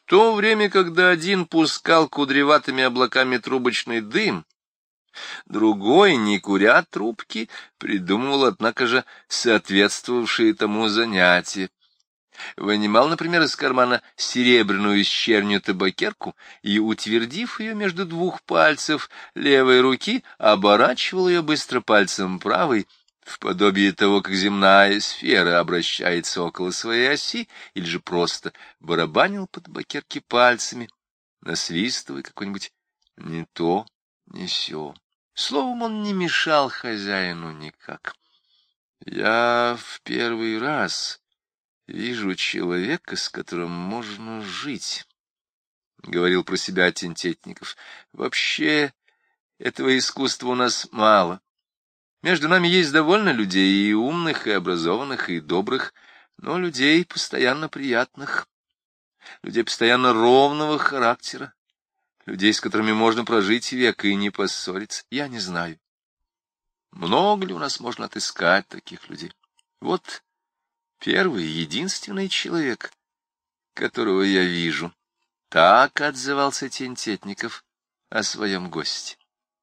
то время, когда один пускал кудреватыми облаками трубочный дым, другой, не куря трубки, придумывал, однако же, соответствовавшие тому занятия. Вынимал, например, из кармана серебряную с чернью табакерку и, утвердив ее между двух пальцев левой руки, оборачивал ее быстро пальцем правой, в подобие того, как земная сфера обращается около своей оси, или же просто барабанил по табакерке пальцами, насвистывая какой-нибудь не то, не сё. Словом, он не мешал хозяину никак. Я в первый раз вижу человека, с которым можно жить, — говорил про себя Тентетников. Вообще, этого искусства у нас мало. Между нами есть довольно людей и умных, и образованных, и добрых, но людей постоянно приятных, людей постоянно ровного характера, людей, с которыми можно прожить век и не поссориться. Я не знаю, много ли у нас можно отыскать таких людей. Вот первый, единственный человек, которого я вижу. Так отзывался Тентетников о своем госте.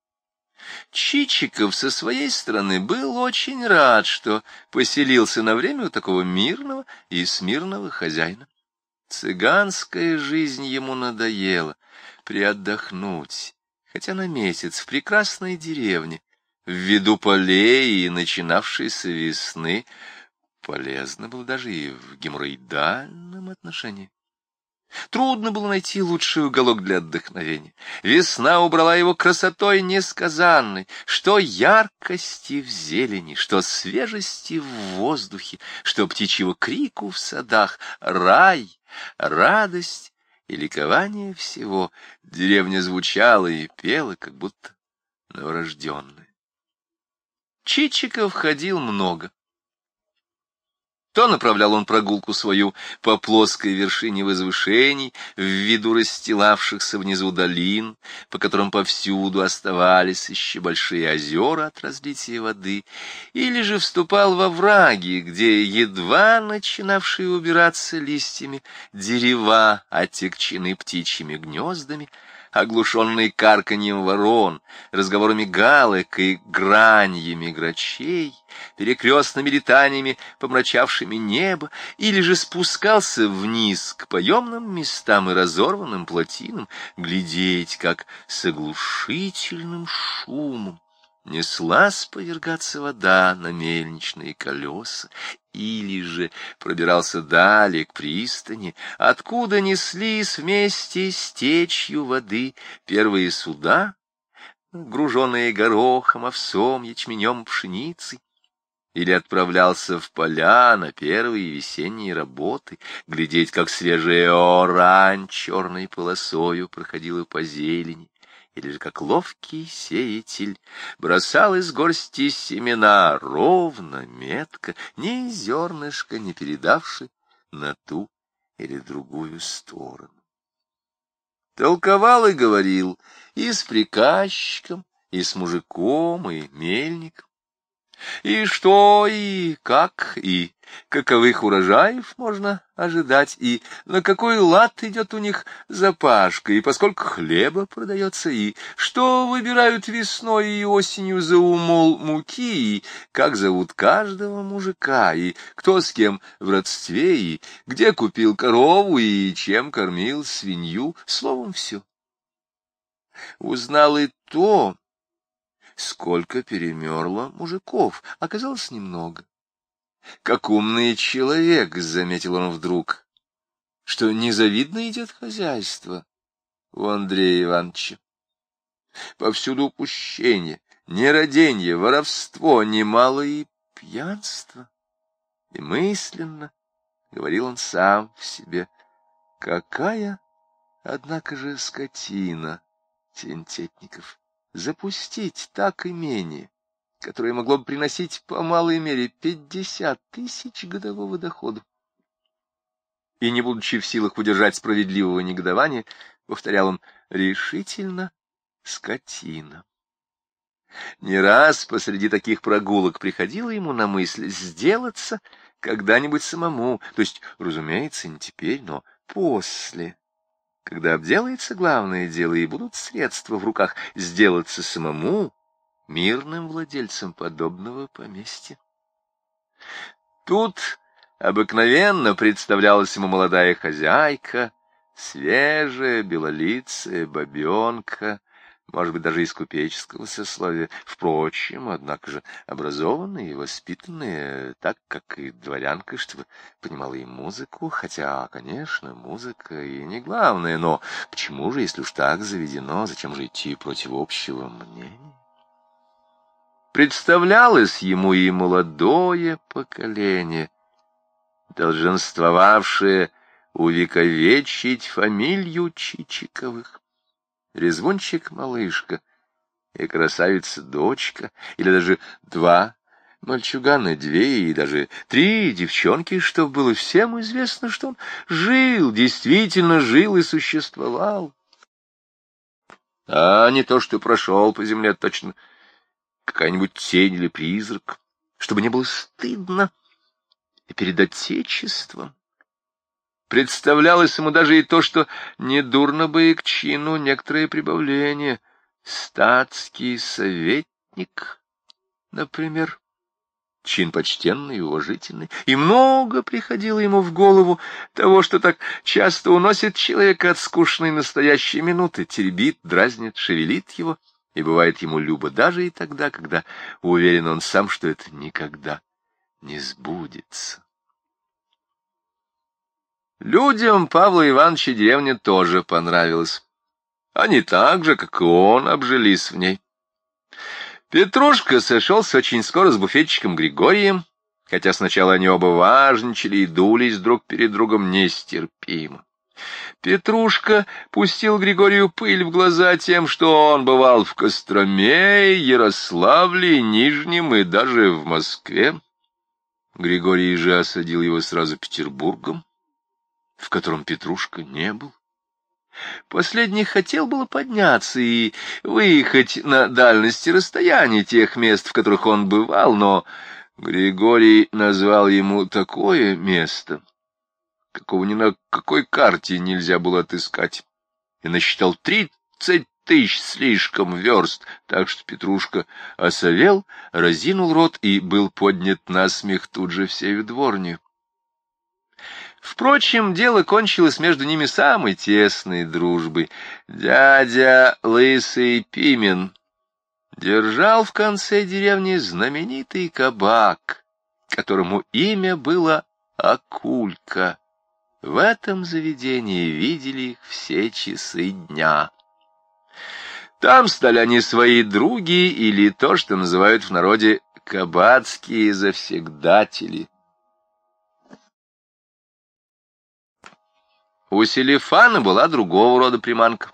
Чичиков со своей стороны был очень рад, что поселился на время у такого мирного и смирного хозяина. Цыганская жизнь ему надоела, приотдохнуть, хотя на месяц в прекрасной деревне, в виду полей и начинавшейся весны, полезно было даже и в геморроидальном отношении. Трудно было найти лучший уголок для отдохновения. Весна убрала его красотой несказанной, что яркости в зелени, что свежести в воздухе, что птичьего крику в садах, рай, радость и ликование всего. Деревня звучала и пела, как будто новорожденная. Чичиков ходил много. То направлял он прогулку свою по плоской вершине возвышений, в виду расстилавшихся внизу долин, по которым повсюду оставались еще большие озера от разлития воды, или же вступал во враги, где едва начинавшие убираться листьями дерева отягчены птичьими гнездами, оглушенные карканьем ворон, разговорами галок и граньями грачей, перекрестными летаниями, помрачавшими небо, или же спускался вниз к поемным местам и разорванным плотинам, глядеть, как с оглушительным шумом неслась повергаться вода на мельничные колеса, или же пробирался далее к пристани, откуда неслись вместе с течью воды первые суда, груженные горохом, овсом, ячменем, пшеницей, или отправлялся в поля на первые весенние работы, глядеть, как свежая орань черной полосою проходила по зелени, или же как ловкий сеятель бросал из горсти семена ровно, метко, ни зернышка не передавши на ту или другую сторону. Толковал и говорил и с приказчиком, и с мужиком, и мельником. И что, и как, и каковых урожаев можно ожидать, и на какой лад идет у них запашка, и поскольку хлеба продается, и что выбирают весной и осенью за умол муки, и как зовут каждого мужика, и кто с кем в родстве, и где купил корову, и чем кормил свинью, словом, все. Узнал и то, сколько перемерло мужиков, оказалось немного. Как умный человек, заметил он вдруг, что незавидно идет хозяйство у Андрея Ивановича. Повсюду упущение, нераденье, воровство, немало и пьянство. И мысленно говорил он сам в себе: какая, однако же, скотина Тентетников! Запустить так имение, которое могло бы приносить по малой мере 50 тысяч годового дохода. И, не будучи в силах удержать справедливого негодования, повторял он: решительно скотина. Не раз посреди таких прогулок приходило ему на мысль сделаться когда-нибудь самому, то есть, разумеется, не теперь, но после. когда обделается главное дело и будут средства в руках, сделаться самому мирным владельцем подобного поместья. Тут обыкновенно представлялась ему молодая хозяйка, свежая, белолицая бабенка, может быть, даже из купеческого сословия, впрочем, однако же образованная и воспитанная, так, как и дворянка, чтобы понимала и музыку, хотя, конечно, музыка и не главное, но почему же, если уж так заведено, зачем же идти против общего мнения? Представлялось ему и молодое поколение, долженствовавшее увековечить фамилию Чичиковых. Резвончик-малышка и красавица-дочка, или даже два мальчугана, две и даже три девчонки, что было всем известно, что он жил, действительно жил и существовал. А не то, что прошел по земле точно какая-нибудь тень или призрак, чтобы не было стыдно и перед Отечеством. Представлялось ему даже и то, что недурно бы и к чину некоторые прибавления. Статский советник, например, чин почтенный и уважительный, и много приходило ему в голову того, что так часто уносит человека от скучной настоящей минуты, теребит, дразнит, шевелит его, и бывает ему любо даже и тогда, когда уверен он сам, что это никогда не сбудется. Людям Павла Ивановича деревня тоже понравилась. Они так же, как и он, обжились в ней. Петрушка сошелся очень скоро с буфетчиком Григорием, хотя сначала они оба важничали и дулись друг перед другом нестерпимо. Петрушка пустил Григорию пыль в глаза тем, что он бывал в Костроме, Ярославле, Нижнем и даже в Москве. Григорий же осадил его сразу Петербургом, в котором Петрушка не был. Последний хотел было подняться и выехать на дальности расстояния тех мест, в которых он бывал, но Григорий назвал ему такое место, какого ни на какой карте нельзя было отыскать, и насчитал 30 тысяч слишком верст, так что Петрушка осовел, разинул рот и был поднят на смех тут же всею дворню. Впрочем, дело кончилось между ними самой тесной дружбой. Дядя Лысый Пимен держал в конце деревни знаменитый кабак, которому имя было Акулька. В этом заведении видели их все часы дня. Там стали они свои други, или то, что называют в народе кабацкие завсегдатели. У Селифана была другого рода приманка.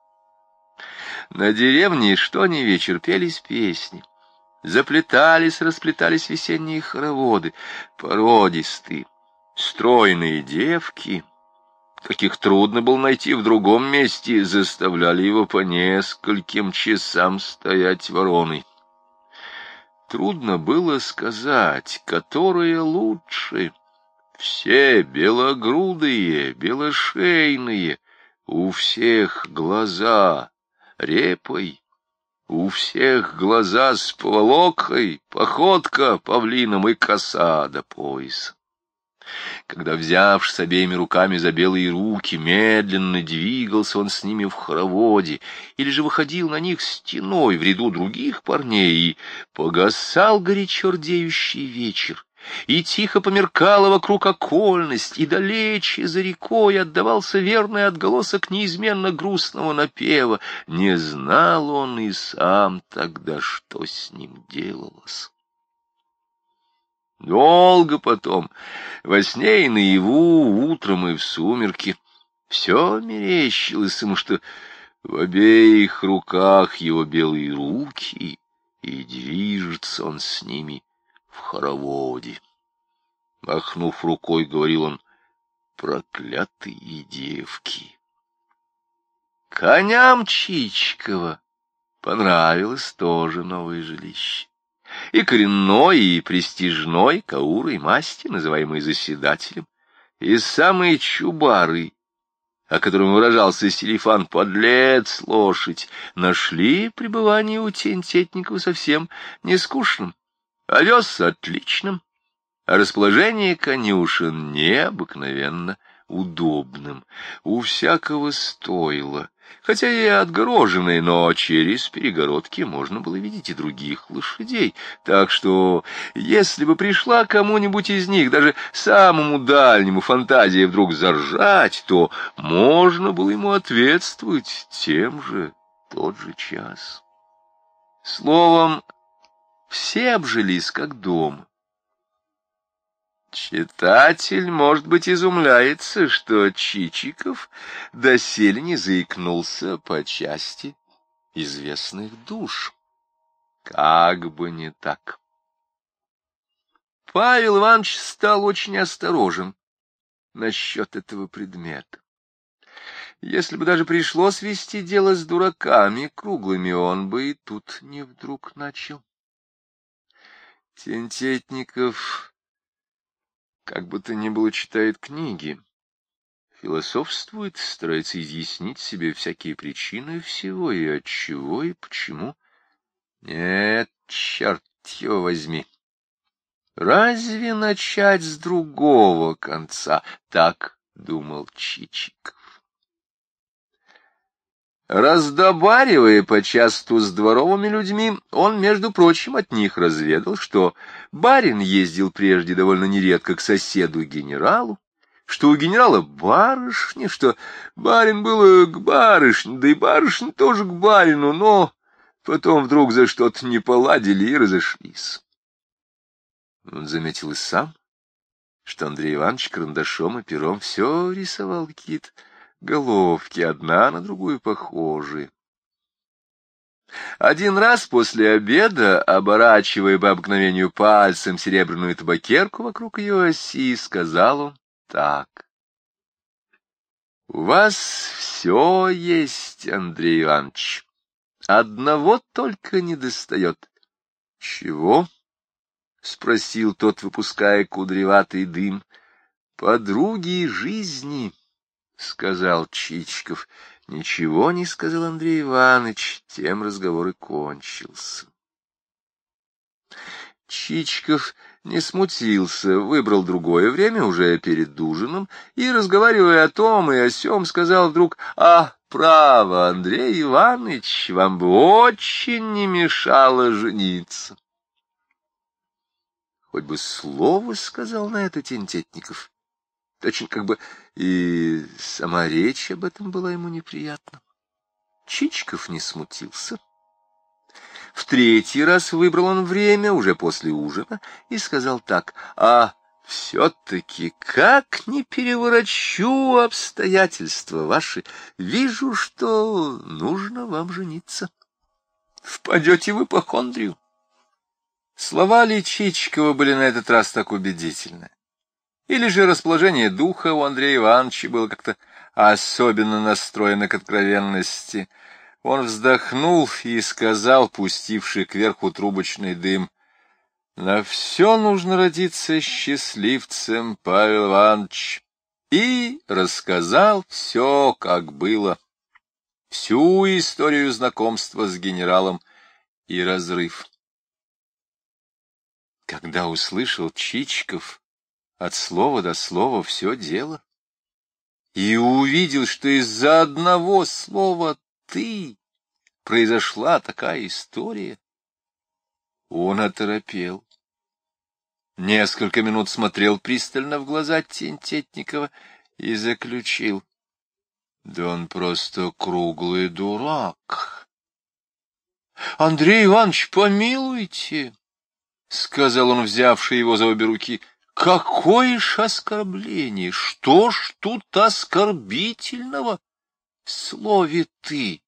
На деревне что ни вечер пелись песни. Заплетались, расплетались весенние хороводы, породистые, стройные девки, каких трудно было найти в другом месте, заставляли его по нескольким часам стоять вороной. Трудно было сказать, которое лучше. Все белогрудые, белошейные, у всех глаза репой, у всех глаза с поволокой, походка павлином и коса до пояса. Когда, взявшись обеими руками за белые руки, медленно двигался он с ними в хороводе, или же выходил на них стеной в ряду других парней, и погасал горячо рдеющий вечер, и тихо померкала вокруг окольность, и далече за рекой отдавался верный отголосок неизменно грустного напева. Не знал он и сам тогда, что с ним делалось. Долго потом, во сне и наяву, утром и в сумерки, все мерещилось ему, что в обеих руках его белые руки, и движется он с ними в хороводе. Махнув рукой, говорил он: проклятые девки. Коням Чичикова понравилось тоже новое жилище. И коренной, и престижной, каурой масти, называемый заседателем, и самый чубарый, о котором выражался Селифан, подлец, лошадь, нашли пребывание у Тентетникова совсем не скучным, овес отличным, а расположение конюшен необыкновенно удобным. У всякого стойла, хотя и отгороженные, но через перегородки можно было видеть и других лошадей, так что, если бы пришла кому-нибудь из них, даже самому дальнему, фантазия вдруг заржать, то можно было ему ответствовать тем же тот же час. Словом, все обжились как дома. Читатель, может быть, изумляется, что Чичиков доселе не заикнулся по части известных душ. Как бы не так. Павел Иванович стал очень осторожен насчет этого предмета. Если бы даже пришлось вести дело с дураками круглыми, он бы и тут не вдруг начал. Тентетников, как бы то ни было, читает книги, философствует, старается изъяснить себе всякие причины всего, и отчего, и почему. Нет, черт его возьми, разве начать с другого конца? Так думал Чичиков. Раздобаривая почасту с дворовыми людьми, он, между прочим, от них разведал, что барин ездил прежде довольно нередко к соседу-генералу, что у генерала барышня, что барин был к барышне, да и барышня тоже к барину, но потом вдруг за что-то не поладили и разошлись. Он заметил и сам, что Андрей Иванович карандашом и пером все рисовал какие-то головки, одна на другую похожие. Один раз после обеда, оборачивая по обыкновению пальцем серебряную табакерку вокруг ее оси, сказал он так: «У вас все есть, Андрей Иванович, одного только недостает». «Чего?» — спросил тот, выпуская кудреватый дым. «Подруги жизни», — сказал Чичиков. Ничего не сказал Андрей Иванович, тем разговор и кончился. Чичиков не смутился, выбрал другое время, уже перед ужином, и, разговаривая о том и о сём, сказал вдруг: «А, право, Андрей Иванович, вам бы очень не мешало жениться». Хоть бы слово сказал на это Тентетников. Точно как бы и сама речь об этом была ему неприятна. Чичиков не смутился. В третий раз выбрал он время, уже после ужина, и сказал так: «А все-таки, как не переворачу обстоятельства ваши, вижу, что нужно вам жениться. Впадете в ипохондрию». Слова ли Чичикова были на этот раз так убедительны? Или же расположение духа у Андрея Ивановича было как-то особенно настроено к откровенности? Он вздохнул и сказал, пустивший кверху трубочный дым: «На все нужно родиться счастливцем, Павел Иванович». И рассказал все, как было, всю историю знакомства с генералом и разрыв. Когда услышал Чичиков от слова до слова все дело и увидел, что из-за одного слова «ты» произошла такая история, он оторопел. Несколько минут смотрел пристально в глаза Тентетникова и заключил: «Да он просто круглый дурак». «Андрей Иванович, помилуйте», — сказал он, взявший его за обе руки, — «какое ж оскорбление! Что ж тут оскорбительного в слове «ты»?»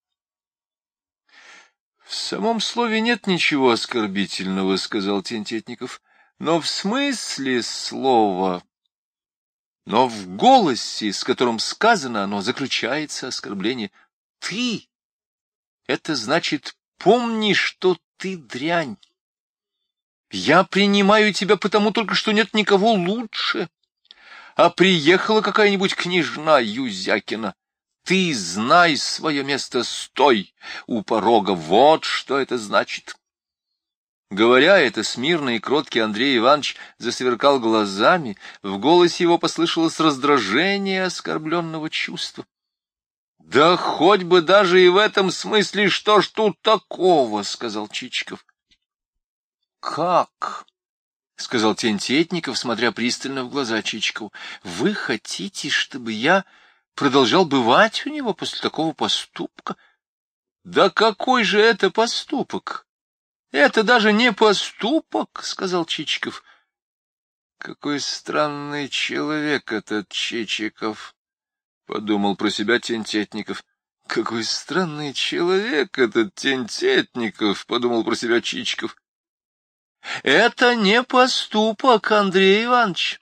«В самом слове нет ничего оскорбительного», — сказал Тентетников, — «но в смысле слова, но в голосе, с которым сказано оно, заключается оскорбление. Ты — это значит, помни, что ты дрянь. Я принимаю тебя потому только, что нет никого лучше, а приехала какая-нибудь княжна Юзякина. Ты знай свое место, стой у порога, вот что это значит. Говоря это, смирный и кроткий Андрей Иванович засверкал глазами, в голосе его послышалось раздражение оскорбленного чувства. — Да хоть бы даже и в этом смысле, что ж тут такого, — сказал Чичиков. — Как? — сказал Тентетников, смотря пристально в глаза Чичикову. — Вы хотите, чтобы я продолжал бывать у него после такого поступка? — Да какой же это поступок? — Это даже не поступок, — сказал Чичиков. — Какой странный человек этот Чичиков, — подумал про себя Тентетников. — Какой странный человек этот Тентетников, — подумал про себя Чичиков. — Это не поступок, Андрей Иванович.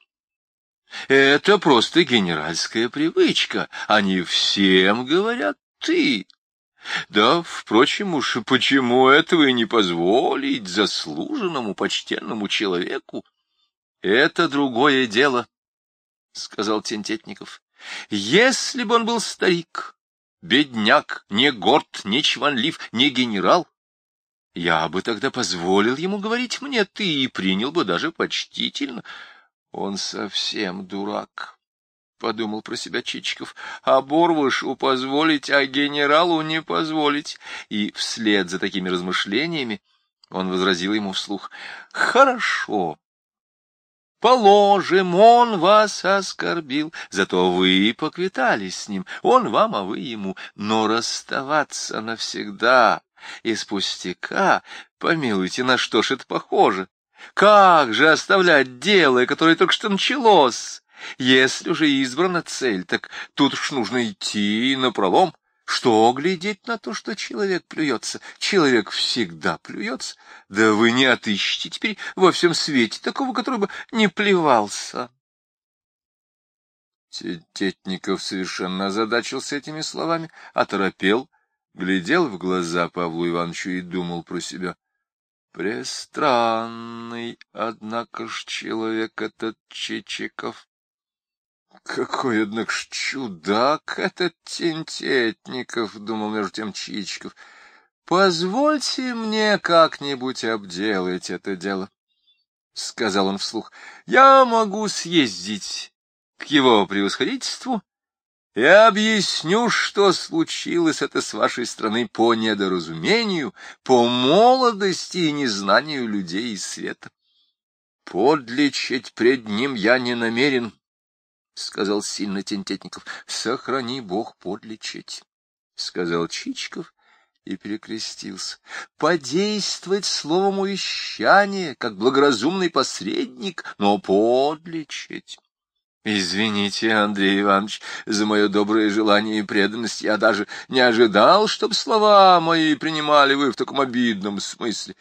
Это просто генеральская привычка. Они всем говорят «ты». Да, впрочем, уж почему этого и не позволить заслуженному, почтенному человеку? — Это другое дело, — сказал Тентетников. — Если бы он был старик, бедняк, не горд, не чванлив, не генерал, я бы тогда позволил ему говорить мне «ты» и принял бы даже почтительно. Он совсем дурак, — подумал про себя Чичиков. А Борвышу позволить, а генералу не позволить. И вслед за такими размышлениями он возразил ему вслух: — Хорошо. Положим, он вас оскорбил, зато вы поквитались с ним, он вам, а вы ему. Но расставаться навсегда из пустяка, помилуйте, на что ж это похоже? Как же оставлять дело, которое только что началось? Если уже избрана цель, так тут уж нужно идти напролом. Что глядеть на то, что человек плюется? Человек всегда плюется. Да вы не отыщете теперь во всем свете такого, который бы не плевался. Тетников совершенно озадачился этими словами, оторопел, глядел в глаза Павлу Ивановичу и думал про себя: престранный, однако ж, человек этот Чичиков. Какой, однако ж, чудак этот Тентетников, — думал между тем Чичиков. Позвольте мне как-нибудь обделать это дело, — сказал он вслух. Я могу съездить к его превосходительству и объясню, что случилось это с вашей стороны по недоразумению, по молодости и незнанию людей из света. Подлечить пред ним я не намерен, — сказал сильно Тентетников. — Сохрани Бог подлечить, — сказал Чичиков и перекрестился. — Подействовать словом увещания, как благоразумный посредник, но подлечить. Извините, Андрей Иванович, за мое доброе желание и преданность. Я даже не ожидал, чтоб слова мои принимали вы в таком обидном смысле.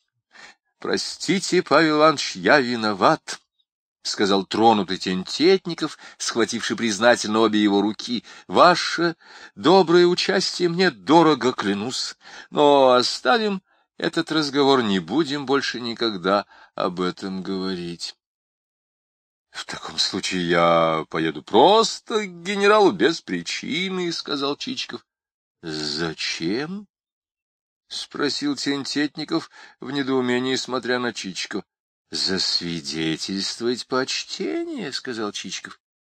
Простите, Павел Иванович, я виноват, — сказал тронутый Тентетников, схвативший признательно обе его руки. — Ваше доброе участие мне дорого, клянусь. Но оставим этот разговор, не будем больше никогда об этом говорить. — В таком случае я поеду просто к генералу без причины, — сказал Чичиков. — Зачем? — спросил Тентетников в недоумении, смотря на Чичикова. — Засвидетельствовать почтение, — сказал Чичиков.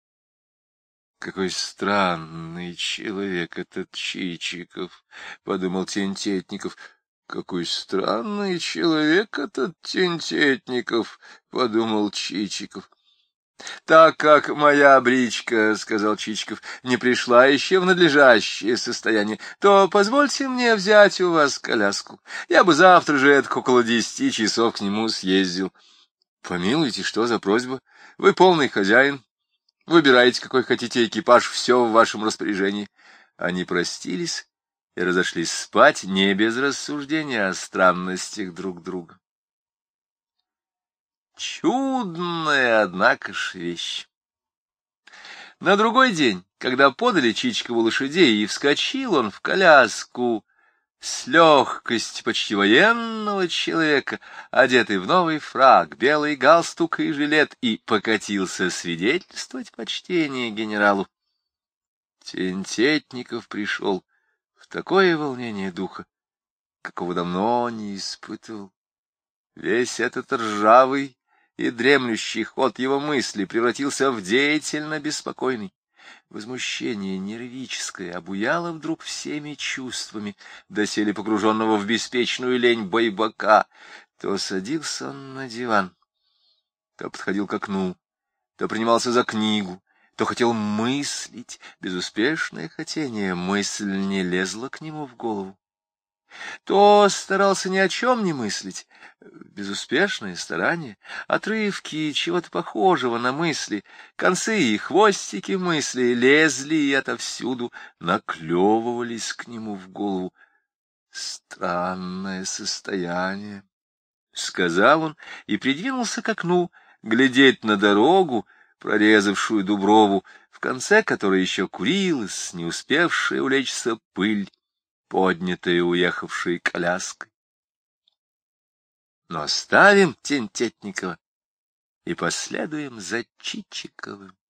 — Какой странный человек этот Чичиков, — подумал Тентетников. — Какой странный человек этот Тентетников, — подумал Чичиков. — Так как моя бричка, — сказал Чичиков, — не пришла еще в надлежащее состояние, то позвольте мне взять у вас коляску. Я бы завтра же около 10 часов к нему съездил. — Помилуйте, что за просьба? Вы полный хозяин. Выбирайте, какой хотите экипаж, все в вашем распоряжении. Они простились и разошлись спать не без рассуждения о странностях друг друга. Чудная, однако ж, вещь. На другой день, когда подали Чичикову лошадей, и вскочил он в коляску с легкостью почти военного человека, одетый в новый фрак, белый галстук и жилет, и покатился свидетельствовать почтение генералу, Тентетников пришел в такое волнение духа, какого давно не испытывал. Весь этот ржавый и дремлющий ход его мысли превратился в деятельно беспокойный. Возмущение нервическое обуяло вдруг всеми чувствами, доселе погруженного в беспечную лень байбака. То садился он на диван, то подходил к окну, то принимался за книгу, то хотел мыслить. Безуспешное хотение, мысль не лезла к нему в голову. То старался ни о чем не мыслить. Безуспешное старание, отрывки чего-то похожего на мысли, концы и хвостики мысли лезли и отовсюду наклевывались к нему в голову. «Странное состояние», — сказал он и придвинулся к окну, глядеть на дорогу, прорезавшую дуброву, в конце которой еще курилась, не успевшая улечься пыль, поднятая уехавшей коляской. Но оставим Тентетникова и последуем за Чичиковым.